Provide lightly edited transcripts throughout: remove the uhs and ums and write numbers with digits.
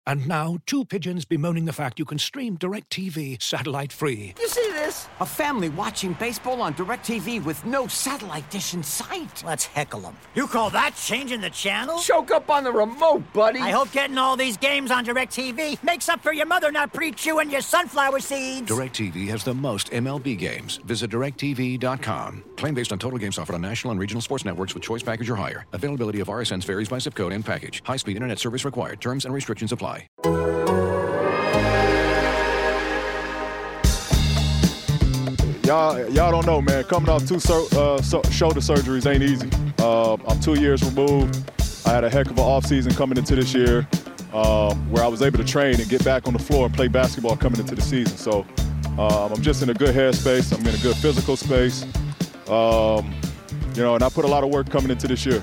And now, two pigeons bemoaning the fact you can stream DirecTV satellite-free. You see this? A family watching baseball on DirecTV with no satellite dish in sight. Let's heckle them. You call that changing the channel? Choke up on the remote, buddy. I hope getting all these games on DirecTV makes up for your mother not pre-chewing your sunflower seeds. DirecTV has the most MLB games. Visit DirecTV.com. Claim based on total games offered on national and regional sports networks with choice package or higher. Availability of RSNs varies by zip code and package. High-speed internet service required. Terms and restrictions apply. Y'all don't know, man. Coming off two shoulder surgeries ain't easy. I'm 2 years removed. I had a heck of an offseason coming into this year where I was able to train and get back on the floor and play basketball coming into the season. So I'm just in a good headspace. I'm in a good physical space. And I put a lot of work coming into this year.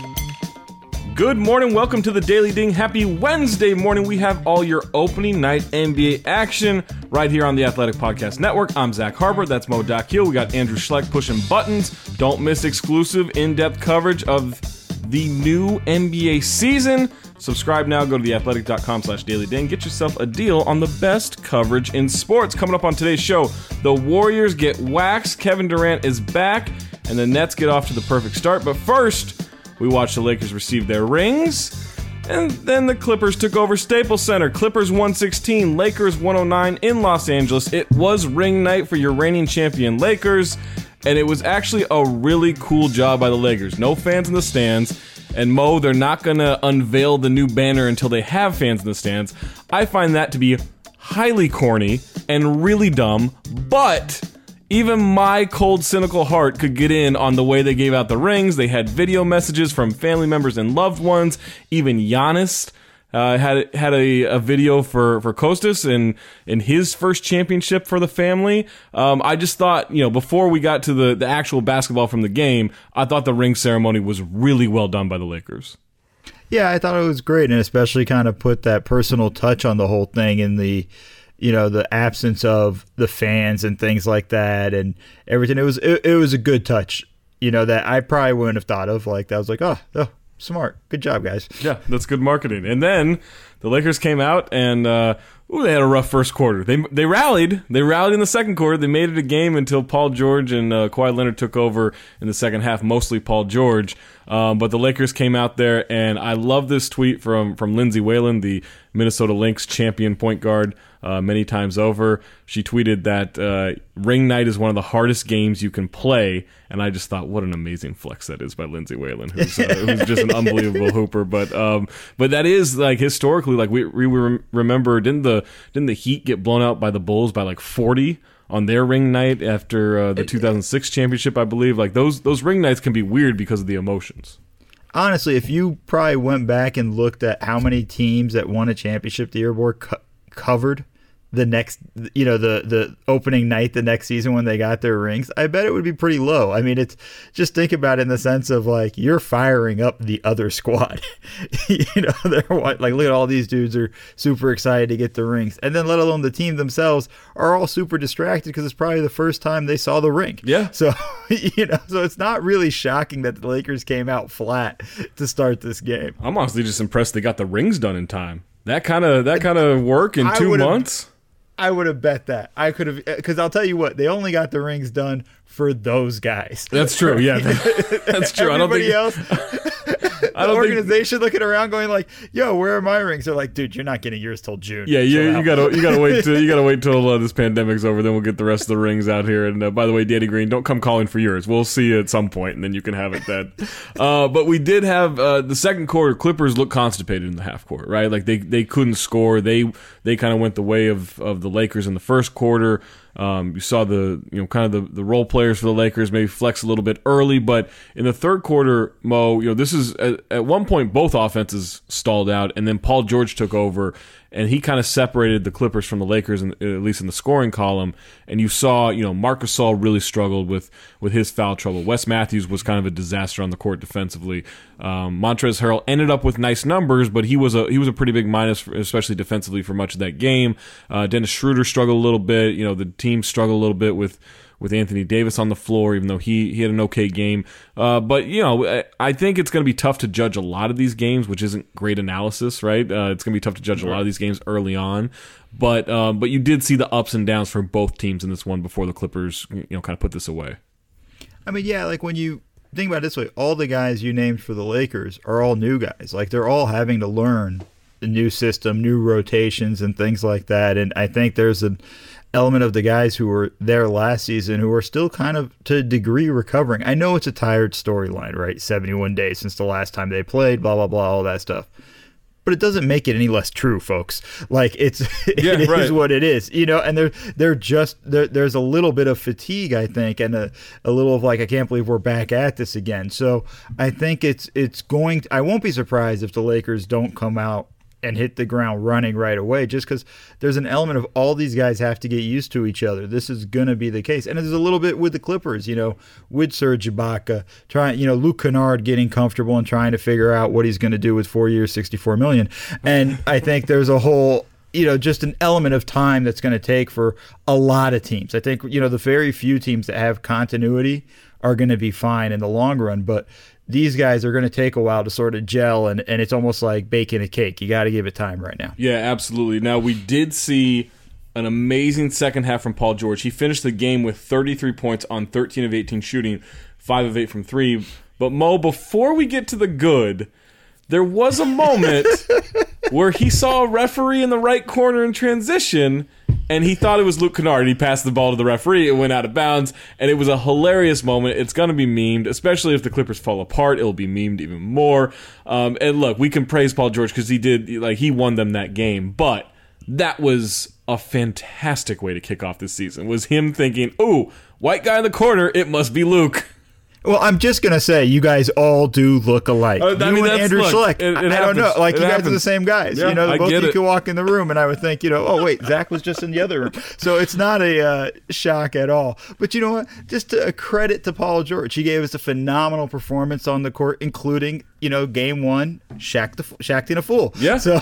Good morning. Welcome to the Daily Ding. Happy Wednesday morning. We have all your opening night NBA action right here on the Athletic Podcast Network. I'm Zach Harper. That's Mo Dakhil. We got Andrew Schleck pushing buttons. Don't miss exclusive in-depth coverage of the new NBA season. Subscribe now. Go to theathletic.com/dailyding. Get yourself a deal on the best coverage in sports. Coming up on today's show, the Warriors get waxed. Kevin Durant is back, and the Nets get off to the perfect start. But first, we watched the Lakers receive their rings, and then the Clippers took over Staples Center. Clippers 116, Lakers 109 in Los Angeles. It was ring night for your reigning champion Lakers, and it was actually a really cool job by the Lakers. No fans in the stands, and Mo, they're not going to unveil the new banner until they have fans in the stands. I find that to be highly corny and really dumb, but even my cold, cynical heart could get in on the way they gave out the rings. They had video messages from family members and loved ones. Even Giannis had a video for Kostas in his first championship for the family. I just thought, before we got to the actual basketball from the game, I thought the ring ceremony was really well done by the Lakers. Yeah, I thought it was great, and especially kind of put that personal touch on the whole thing in the absence of the fans and things like that and everything. It was a good touch, that I probably wouldn't have thought of. Like, I was like, oh, smart. Good job, guys. Yeah, that's good marketing. And then the Lakers came out and they had a rough first quarter. They rallied. They rallied in the second quarter. They made it a game until Paul George and Kawhi Leonard took over in the second half, mostly Paul George. But the Lakers came out there, and I love this tweet from Lindsay Whalen, the Minnesota Lynx champion point guard, many times over. She tweeted that ring night is one of the hardest games you can play, and I just thought, what an amazing flex that is by Lindsay Whalen, who's just an unbelievable hooper. But that is, like, historically, like we remember, didn't the Heat get blown out by the Bulls by like 40 on their ring night after the 2006 championship, I believe? Like, those ring nights can be weird because of the emotions. Honestly, if you probably went back and looked at how many teams that won a championship the year before covered the next, the opening night the next season when they got their rings, I bet it would be pretty low. I mean, it's just think about it in the sense of, like, you're firing up the other squad. They're like, look at all these dudes are super excited to get the rings, and then let alone the team themselves are all super distracted because it's probably the first time they saw the ring. Yeah. So so it's not really shocking that the Lakers came out flat to start this game. I'm honestly just impressed they got the rings done in time. That kind of work in 2 months. I would have bet that. I could have, because I'll tell you what, they only got the rings done for those guys. That's true. Yeah, that's true. Everybody else, the organization looking around going like, "Yo, where are my rings?" They're like, "Dude, you're not getting yours till June." Yeah, you gotta wait till this pandemic's over. Then we'll get the rest of the rings out here. And by the way, Danny Green, don't come calling for yours. We'll see you at some point, and then you can have it then. But we did have the second quarter. Clippers looked constipated in the half court, right? Like they couldn't score. They kind of went the way of the Lakers in the first quarter. You saw the role players for the Lakers maybe flex a little bit early, but in the third quarter, Mo, this is at one point both offenses stalled out, and then Paul George took over, and he kind of separated the Clippers from the Lakers, at least in the scoring column. And you saw, Marc Gasol really struggled with his foul trouble. Wes Matthews was kind of a disaster on the court defensively. Montrezl Harrell ended up with nice numbers, but he was a pretty big minus, especially defensively, for much of that game. Dennis Schroeder struggled a little bit. The team struggled a little bit with with Anthony Davis on the floor, even though he had an okay game. But, I think it's going to be tough to judge a lot of these games, which isn't great analysis, right? It's going to be tough to judge a lot of these games early on. But you did see the ups and downs for both teams in this one before the Clippers, kind of put this away. I mean, yeah, like when you think about it this way, all the guys you named for the Lakers are all new guys. Like they're all having to learn the new system, new rotations, and things like that. And I think there's an element of the guys who were there last season who are still kind of to a degree recovering. I know it's a tired storyline, right? 71 days since the last time they played, blah, blah, blah, all that stuff. But it doesn't make it any less true, folks. Like it is what it is, and there's a little bit of fatigue, I think, and a little of like, I can't believe we're back at this again. So I think I won't be surprised if the Lakers don't come out and hit the ground running right away, just because there's an element of all these guys have to get used to each other. This is going to be the case. And there's a little bit with the Clippers, with Serge Ibaka, Luke Kennard getting comfortable and trying to figure out what he's going to do with 4 years, $64 million. And I think there's a whole, just an element of time that's going to take for a lot of teams. I think, the very few teams that have continuity are going to be fine in the long run, but these guys are going to take a while to sort of gel, and it's almost like baking a cake. You got to give it time right now. Yeah, absolutely. Now, we did see an amazing second half from Paul George. He finished the game with 33 points on 13 of 18 shooting, 5 of 8 from 3. But, Mo, before we get to the good, there was a moment where he saw a referee in the right corner in transition, and he thought it was Luke Kennard. He passed the ball to the referee. It went out of bounds, and it was a hilarious moment. It's going to be memed, especially if the Clippers fall apart. It'll be memed even more. And look, we can praise Paul George because he won them that game. But that was a fantastic way to kick off this season, was him thinking, ooh, white guy in the corner, it must be Luke. Well, I'm just going to say, you guys all do look alike. You and Andrew Schleck. I don't know. Like, you guys are the same guys. Yeah, both of you could walk in the room, and I would think, oh, wait, Zach was just in the other room. So it's not a shock at all. But you know what? Just a credit to Paul George. He gave us a phenomenal performance on the court, including, game one, Shaqtin' a fool. Yeah. So,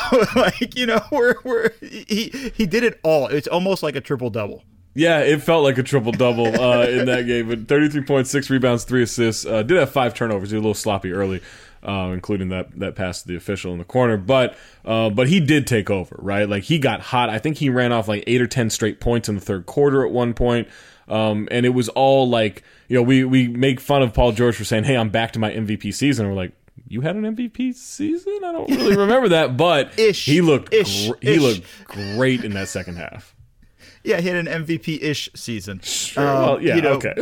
he did it all. It's almost like a triple-double. Yeah, it felt like a triple-double in that game. But 33 points, 6 rebounds, 3 assists. Did have 5 turnovers. He was a little sloppy early, including that pass to the official in the corner. But he did take over, right? Like, he got hot. I think he ran off like 8 or 10 straight points in the third quarter at one point. And it was all like, we make fun of Paul George for saying, hey, I'm back to my MVP season. And we're like, you had an MVP season? I don't really remember that. But he looked great in that second half. Yeah, he had an MVP-ish season. Sure. Okay.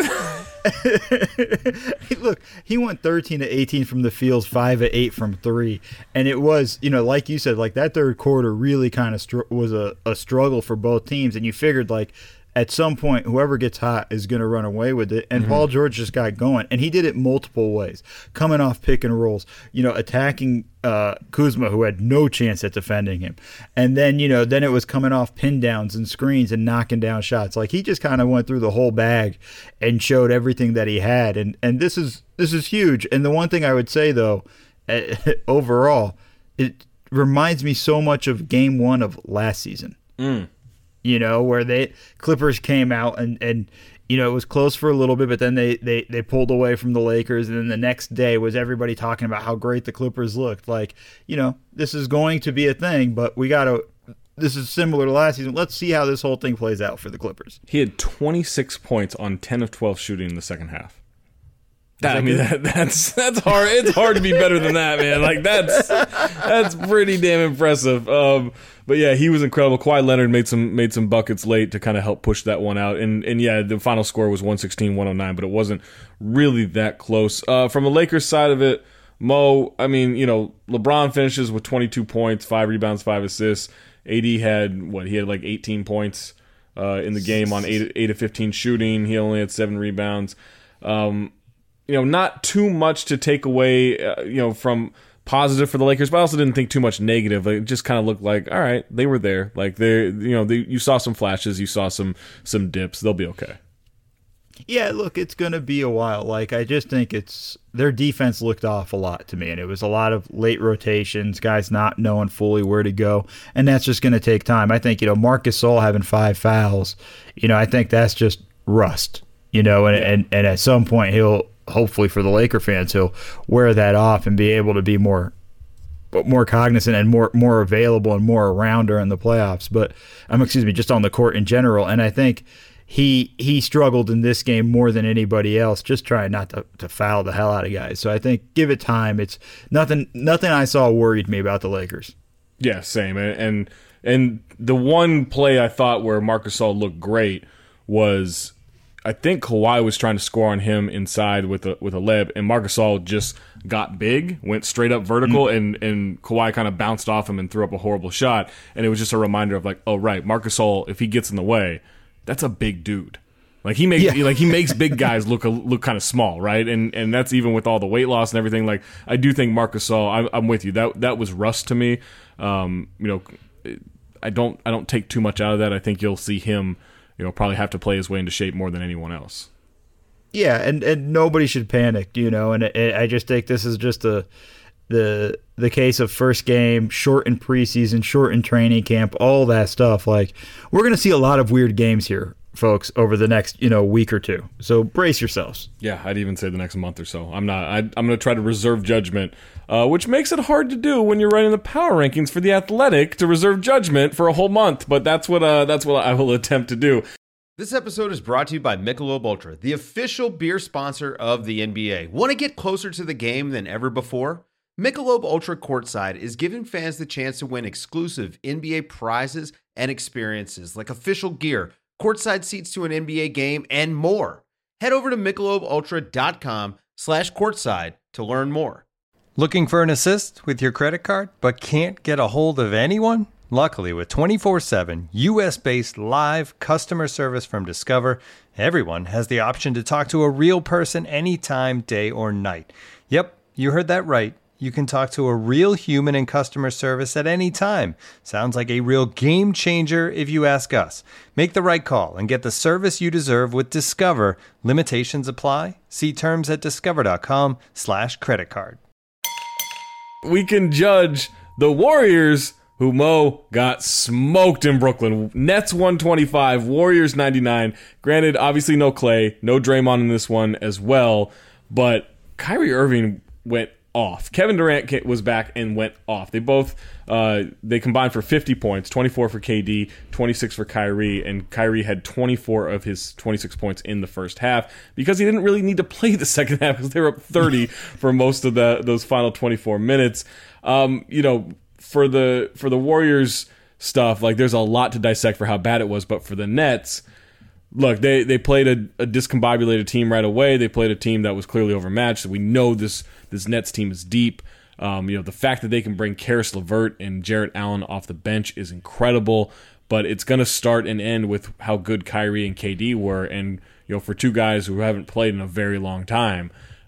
Look, he went 13 to 18 from the field, 5 to 8 from 3, and it was, like you said, like that third quarter really kind of was a struggle for both teams, and you figured like at some point whoever gets hot is going to run away with it, and Paul George just got going, and he did it multiple ways, coming off pick and rolls, attacking Kuzma, who had no chance at defending him, and then then it was coming off pin downs and screens and knocking down shots. Like he just kind of went through the whole bag and showed everything that he had, and this is huge. And the one thing I would say though, overall, it reminds me so much of Game 1 of last season. Where Clippers came out and it was close for a little bit, but then they pulled away from the Lakers, and then the next day was everybody talking about how great the Clippers looked. Like, this is going to be a thing, but this is similar to last season. Let's see how this whole thing plays out for the Clippers. He had 26 points on 10 of 12 shooting in the second half. That's hard. It's hard to be better than that, man. Like that's pretty damn impressive. But yeah, he was incredible. Kawhi Leonard made some buckets late to kind of help push that one out. And yeah, the final score was 116-109, but it wasn't really that close. From the Lakers side of it, Mo, I mean, LeBron finishes with 22 points, 5 rebounds, 5 assists. AD had he had like 18 points in the game on 8 of 15 shooting. He only had 7 rebounds. Not too much to take away, from positive for the Lakers, but I also didn't think too much negative. It just kind of looked like, all right, they were there. Like you saw some flashes, you saw some dips. They'll be okay. Yeah, look, it's going to be a while. Like, I just think their defense looked off a lot to me, and it was a lot of late rotations, guys not knowing fully where to go, and that's just going to take time. I think, Marc Gasol having 5 fouls, I think that's just rust. and at some point he'll, hopefully for the Laker fans, he'll wear that off and be able to be more cognizant and more available and more around during the playoffs. But just on the court in general. And I think he struggled in this game more than anybody else, just trying not to foul the hell out of guys. So I think give it time. It's nothing I saw worried me about the Lakers. Yeah, same. And the one play I thought where Marc Gasol looked great was, I think Kawhi was trying to score on him inside with a leb, and Marc Gasol just got big, went straight up vertical, and Kawhi kind of bounced off him and threw up a horrible shot. And it was just a reminder of like, oh right, Marc Gasol, if he gets in the way, that's a big dude. Like he makes big guys look kind of small, right? And that's even with all the weight loss and everything. Like I do think Marc Gasol, I'm with you. That was rust to me. I don't take too much out of that. I think you'll see him, probably have to play his way into shape more than anyone else. Yeah, and nobody should panic, and I just think this is just the case of first game, short in preseason, short in training camp, all that stuff. Like, we're going to see a lot of weird games here, folks, over the next, week or two. So brace yourselves. Yeah, I'd even say the next month or so. I'm going to try to reserve judgment, which makes it hard to do when you're writing the power rankings for The Athletic, to reserve judgment for a whole month. But that's what I will attempt to do. This episode is brought to you by Michelob Ultra, the official beer sponsor of the NBA. Want to get closer to the game than ever before? Michelob Ultra Courtside is giving fans the chance to win exclusive NBA prizes and experiences like official gear, courtside seats to an NBA game, and more. Head over to MichelobUltra.com/courtside to learn more. Looking for an assist with your credit card but can't get a hold of anyone? Luckily, with 24/7 U.S.-based live customer service from Discover, everyone has the option to talk to a real person anytime, day or night. Yep, you heard that right. You can talk to a real human in customer service at any time. Sounds like a real game changer if you ask us. Make the right call and get the service you deserve with Discover. Limitations apply. See terms at discover.com/creditcard. We can judge the Warriors, who Mo got smoked in Brooklyn. Nets 125, Warriors 99. Granted, obviously no Clay, no Draymond in this one as well, but Kyrie Irving went off. Kevin Durant was back and went off. They both they combined for 50 points, 24 for KD, 26 for Kyrie, and Kyrie had 24 of his 26 points in the first half because he didn't really need to play the second half because they were up 30 for most of those final 24 minutes. For the Warriors stuff, like there's a lot to dissect for how bad it was, but for the Nets, look, they played a discombobulated team right away. They played a team that was clearly overmatched. We know this Nets team is deep. The fact that they can bring Karis LeVert and Jarrett Allen off the bench is incredible, but it's going to start and end with how good Kyrie and KD were. And for two guys who haven't played in a very long time,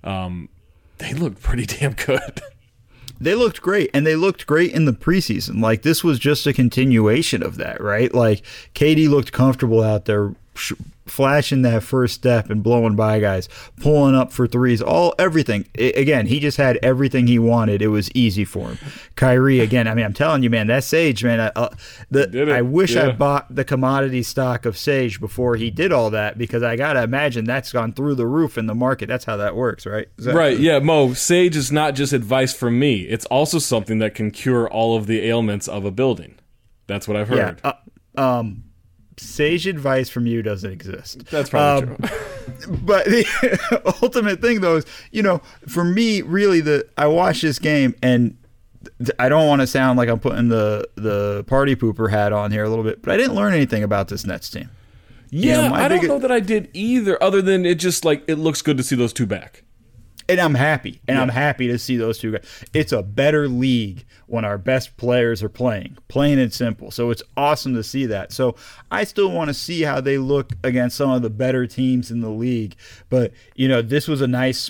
they looked pretty damn good. They looked great, and they looked great in the preseason. Like, this was just a continuation of that, right? Like, KD looked comfortable out there, flashing that first step and blowing by guys, pulling up for threes, everything. Again, he just had everything he wanted. It was easy for him. Kyrie, again, I'm telling you, man, that Sage, man, I wish I bought the commodity stock of Sage before he did all that, because I got to imagine that's gone through the roof in the market. That's how that works, right? Right, yeah, Mo, Sage is not just advice from me. It's also something that can cure all of the ailments of a building. That's what I've heard. Yeah, sage advice from you doesn't exist. That's probably true. But the ultimate thing, though, is, for me, really, I watched this game, and I don't want to sound like I'm putting the party pooper hat on here a little bit, but I didn't learn anything about this Nets team. Yeah, I don't know that I did either, other than it just, it looks good to see those two back. And I'm happy. I'm happy to see those two guys. It's a better league when our best players are playing, plain and simple. So it's awesome to see that. So I still want to see how they look against some of the better teams in the league. But, this was a nice,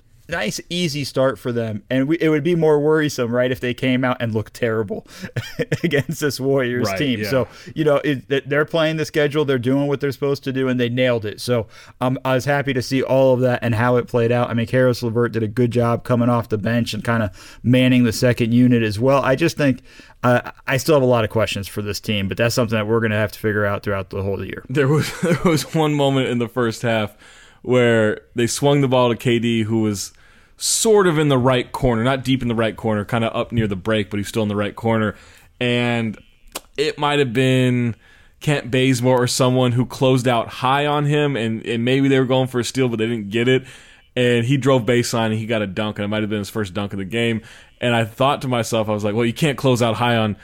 easy start for them. And it would be more worrisome, right, if they came out and looked terrible against this Warriors team. Yeah. So, they're playing the schedule. They're doing what they're supposed to do, and they nailed it. So I was happy to see all of that and how it played out. Karis LeVert did a good job coming off the bench and kind of manning the second unit as well. I just think I still have a lot of questions for this team, but that's something that we're going to have to figure out throughout the whole year. There was one moment in the first half where they swung the ball to KD, who was sort of in the right corner, not deep in the right corner, kind of up near the break, but he's still in the right corner. And it might have been Kent Bazemore or someone who closed out high on him, and maybe they were going for a steal, but they didn't get it. And he drove baseline, and he got a dunk, and it might have been his first dunk of the game. And I thought to myself, I was like, well, you can't close out high on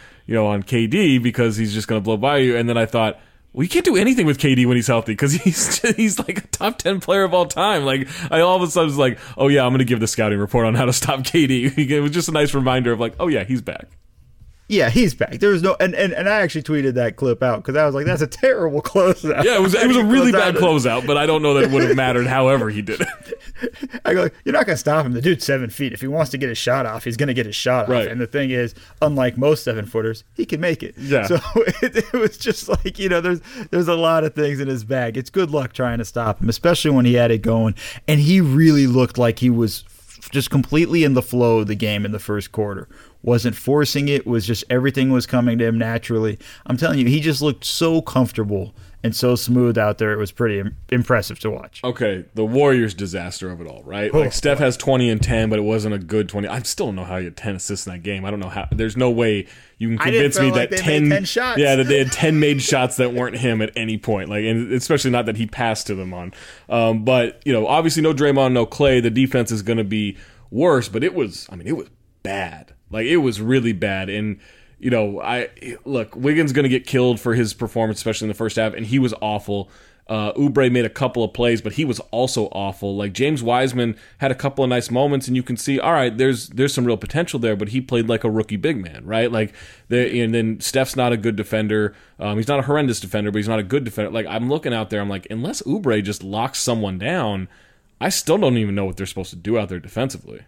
KD because he's just going to blow by you. And then I thought, well, you can't do anything with KD when he's healthy because he's like a top 10 player of all time. Like, I all of a sudden was like, oh yeah, I'm going to give the scouting report on how to stop KD. It was just a nice reminder of like, oh yeah, he's back. Yeah, he's back. There was no, and I actually tweeted that clip out because I was like, "That's a terrible closeout." Yeah, it was a really bad closeout, but I don't know that it would have mattered. However, he did it. I go, you're not gonna stop him. The dude's 7 feet. If he wants to get his shot off, he's gonna get his shot off. Right. And the thing is, unlike most 7-footers, he can make it. Yeah. So it was just like, there's a lot of things in his bag. It's good luck trying to stop him, especially when he had it going. And he really looked like he was just completely in the flow of the game in the first quarter. Wasn't forcing it, was just everything was coming to him naturally. I'm telling you, he just looked so comfortable and so smooth out there. It was pretty impressive to watch. Okay, the Warriors' disaster of it all, right? Like, Steph has 20 and 10, but it wasn't a good 20. I still don't know how he had 10 assists in that game. I don't know how. There's no way you can convince me that 10 shots. Yeah, that they had 10 made shots that weren't him at any point. Like, and especially not that he passed to them on. But obviously no Draymond, no Clay. The defense is going to be worse, but it was bad. Like, it was really bad. And, Wiggins going to get killed for his performance, especially in the first half, and he was awful. Oubre made a couple of plays, but he was also awful. Like, James Wiseman had a couple of nice moments, and you can see, all right, there's some real potential there, but he played like a rookie big man, right? Like, and then Steph's not a good defender. He's not a horrendous defender, but he's not a good defender. Like, I'm looking out there, I'm like, unless Oubre just locks someone down, I still don't even know what they're supposed to do out there defensively.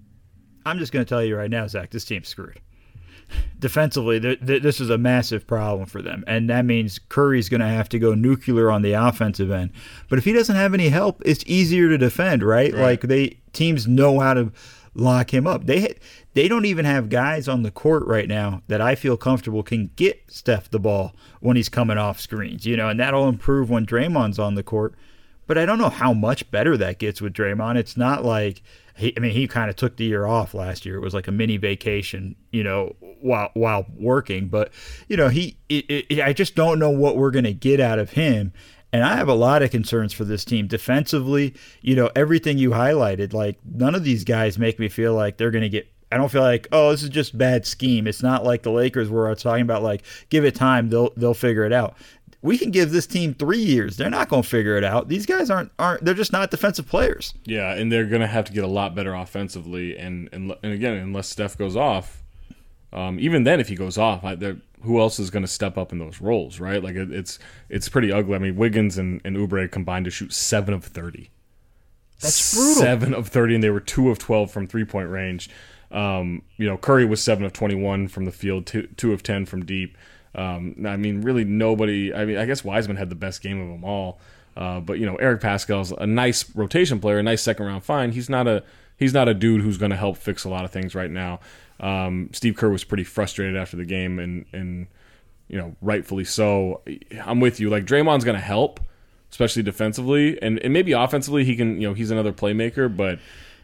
I'm just going to tell you right now, Zach, this team's screwed. Defensively, this is a massive problem for them, and that means Curry's going to have to go nuclear on the offensive end. But if he doesn't have any help, it's easier to defend, right? Like, teams know how to lock him up. They don't even have guys on the court right now that I feel comfortable can get Steph the ball when he's coming off screens, and that'll improve when Draymond's on the court. But I don't know how much better that gets with Draymond. It's not like he kind of took the year off last year. It was like a mini vacation, while working. But I just don't know what we're going to get out of him. And I have a lot of concerns for this team defensively. Everything you highlighted, like, none of these guys make me feel like they're going to get. I don't feel like, oh, this is just bad scheme. It's not like the Lakers where I was talking about, like, give it time, they'll figure it out. We can give this team 3 years. They're not going to figure it out. These guys aren't. They're just not defensive players. Yeah, and they're going to have to get a lot better offensively. And again, unless Steph goes off, even then, if he goes off, who else is going to step up in those roles, right? Like, it's pretty ugly. I mean, Wiggins and Oubre combined to shoot 7 of 30. That's brutal. 7 of 30, and they were 2 of 12 from 3-point range. Curry was 7 of 21 from the field, 2 of 10 from deep. Really nobody. I guess Wiseman had the best game of them all. But Eric Pascal's a nice rotation player, a nice second round find. He's not a dude who's going to help fix a lot of things right now. Steve Kerr was pretty frustrated after the game, and rightfully so. I'm with you. Like, Draymond's going to help, especially defensively, and maybe offensively he can. He's another playmaker, but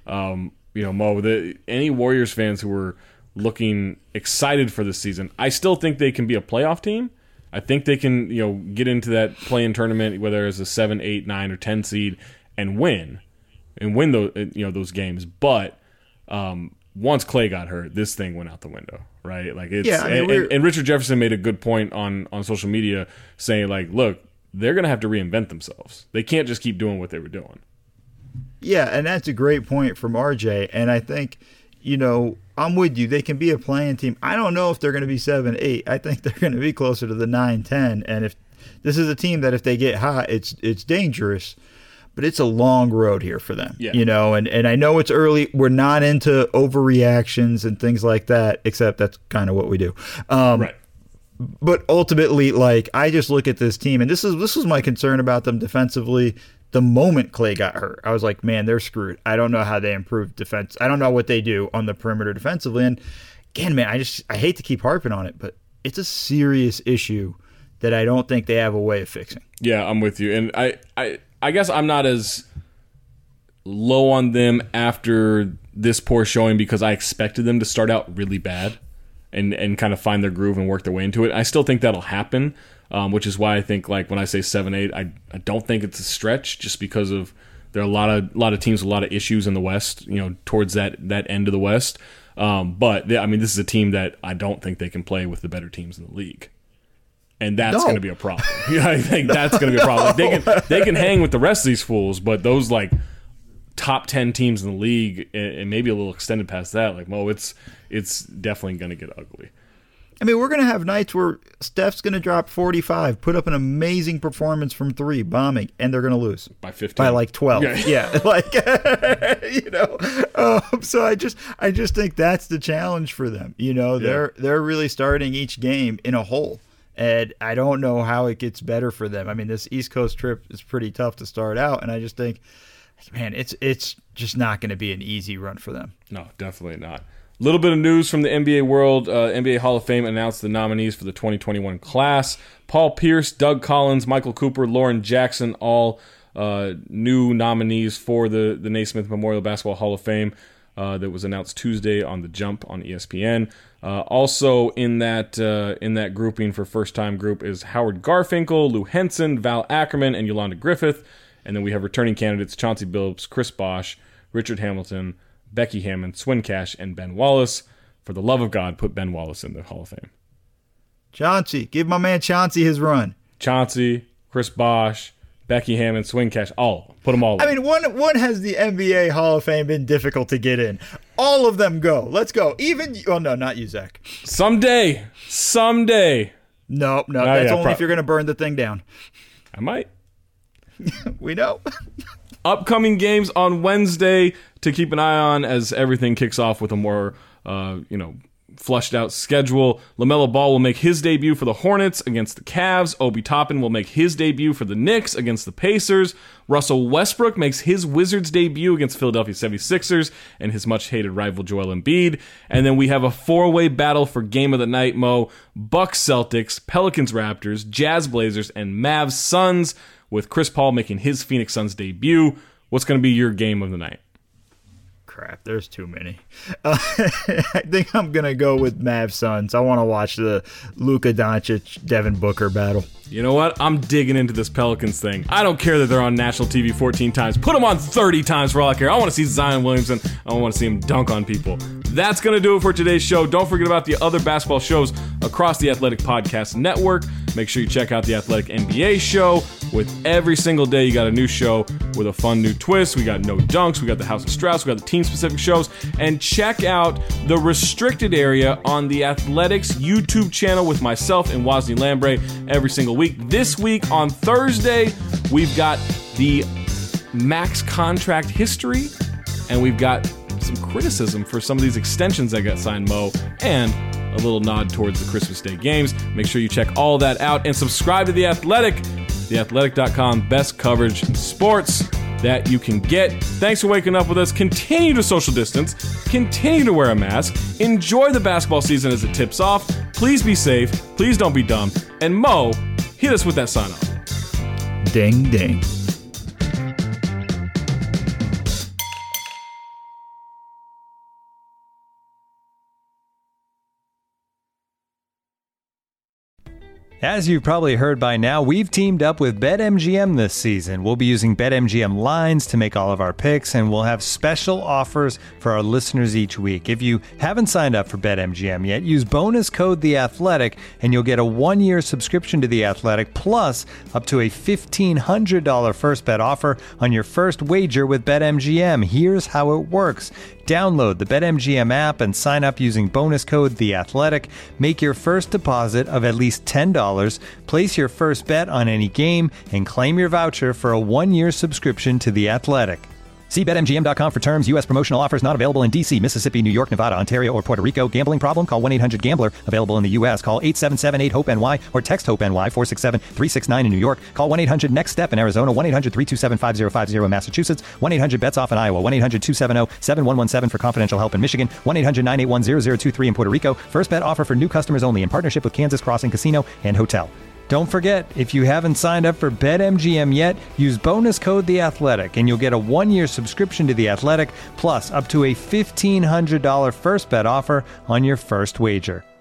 Mo, any Warriors fans who were looking excited for this season, I still think they can be a playoff team. I think they can, get into that play-in tournament, whether it's a 7, 8, 9, or 10 seed, and win those games. But once Clay got hurt, this thing went out the window, right? Like, it's and Richard Jefferson made a good point on social media saying, like, look, they're going to have to reinvent themselves. They can't just keep doing what they were doing. Yeah, and that's a great point from RJ. And I think, I'm with you. They can be a playing team. I don't know if they're going to be 7, 8. I think they're going to be closer to the 9, 10. And if this is a team that if they get hot, it's dangerous. But it's a long road here for them. Yeah. And I know it's early. We're not into overreactions and things like that, except that's kind of what we do. Right. But ultimately, like, I just look at this team, and this was my concern about them defensively. The moment Clay got hurt, I was like, man, they're screwed. I don't know how they improve defense. I don't know what they do on the perimeter defensively. And again, man, I hate to keep harping on it, but it's a serious issue that I don't think they have a way of fixing. Yeah, I'm with you. And I guess I'm not as low on them after this poor showing because I expected them to start out really bad and kind of find their groove and work their way into it. I still think that'll happen, which is why I think, like, when I say 7-8, I don't think it's a stretch just because of there are a lot of teams with a lot of issues in the West, towards that end of the West. But this is a team that I don't think they can play with the better teams in the league. And that's going to be a problem. I think that's going to be a problem. Like, they can hang with the rest of these fools, but those like top 10 teams in the league and maybe a little extended past that, like Mo, it's definitely going to get ugly. I mean, we're going to have nights where Steph's going to drop 45, put up an amazing performance from 3, bombing, and they're going to lose. By 15. By like 12. Yeah. So I just think that's the challenge for them. They're really starting each game in a hole. And I don't know how it gets better for them. I mean, this East Coast trip is pretty tough to start out, and I just think, man, it's just not going to be an easy run for them. No, definitely not. A little bit of news from the NBA world. NBA Hall of Fame announced the nominees for the 2021 class. Paul Pierce, Doug Collins, Michael Cooper, Lauren Jackson, all new nominees for the Naismith Memorial Basketball Hall of Fame that was announced Tuesday on The Jump on ESPN. Also in that grouping for first-time group is Howard Garfinkel, Lou Henson, Val Ackerman, and Yolanda Griffith. And then we have returning candidates Chauncey Billups, Chris Bosh, Richard Hamilton, Becky Hammond, Swin Cash, and Ben Wallace. For the love of God, put Ben Wallace in the Hall of Fame. Chauncey. Give my man Chauncey his run. Chauncey, Chris Bosh, Becky Hammond, Swin Cash, all. Put them all in. I mean, one has the NBA Hall of Fame been difficult to get in. All of them go. Let's go. No, not you, Zach. Someday. No, that's only if you're going to burn the thing down. I might. We know. Upcoming games on Wednesday to keep an eye on as everything kicks off with a more, flushed out schedule. LaMelo Ball will make his debut for the Hornets against the Cavs. Obi Toppin will make his debut for the Knicks against the Pacers. Russell Westbrook makes his Wizards debut against Philadelphia 76ers and his much-hated rival Joel Embiid. And then we have a 4-way battle for Game of the Night, Mo. Bucks Celtics, Pelicans Raptors, Jazz Blazers, and Mavs Suns, with Chris Paul making his Phoenix Suns debut. What's going to be your game of the night? Crap, there's too many. I think I'm going to go with Mavs Suns. I want to watch the Luka Doncic, Devin Booker battle. You know what? I'm digging into this Pelicans thing. I don't care that they're on national TV 14 times. Put them on 30 times for all I care. I want to see Zion Williamson. I want to see him dunk on people. That's going to do it for today's show. Don't forget about the other basketball shows across the Athletic Podcast Network. Make sure you check out the Athletic NBA show. With every single day, you got a new show with a fun new twist. We got No Dunks. We got the House of Strauss. We got the team-specific shows. And check out the Restricted Area on the Athletics YouTube channel with myself and Wosny Lambre every single week. This week on Thursday, we've got the max contract history, and we've got some criticism for some of these extensions that got signed, Mo, and a little nod towards the Christmas Day games. Make sure you check all that out and subscribe to The Athletic, theathletic.com, best coverage in sports that you can get. Thanks for waking up with us. Continue to social distance. Continue to wear a mask. Enjoy the basketball season as it tips off. Please be safe. Please don't be dumb. And Mo, hit us with that sign off. Ding, ding. As you've probably heard by now, we've teamed up with BetMGM this season. We'll be using BetMGM lines to make all of our picks, and we'll have special offers for our listeners each week. If you haven't signed up for BetMGM yet, use bonus code The Athletic, and you'll get a 1-year subscription to The Athletic, plus up to a $1,500 first bet offer on your first wager with BetMGM. Here's how it works. Download the BetMGM app and sign up using bonus code The Athletic. Make your first deposit of at least $10. Place your first bet on any game and claim your voucher for a 1-year subscription to The Athletic. See BetMGM.com for terms. U.S. promotional offers not available in D.C., Mississippi, New York, Nevada, Ontario, or Puerto Rico. Gambling problem? Call 1-800-GAMBLER. Available in the U.S. Call 877-8-HOPE-NY or text HOPE-NY 467-369 in New York. Call 1-800-NEXT-STEP in Arizona. 1-800-327-5050 in Massachusetts. 1-800-BETS-OFF in Iowa. 1-800-270-7117 for confidential help in Michigan. 1-800-981-0023 in Puerto Rico. First bet offer for new customers only in partnership with Kansas Crossing Casino and Hotel. Don't forget, if you haven't signed up for BetMGM yet, use bonus code The Athletic, and you'll get a 1-year subscription to The Athletic, plus up to a $1,500 first bet offer on your first wager.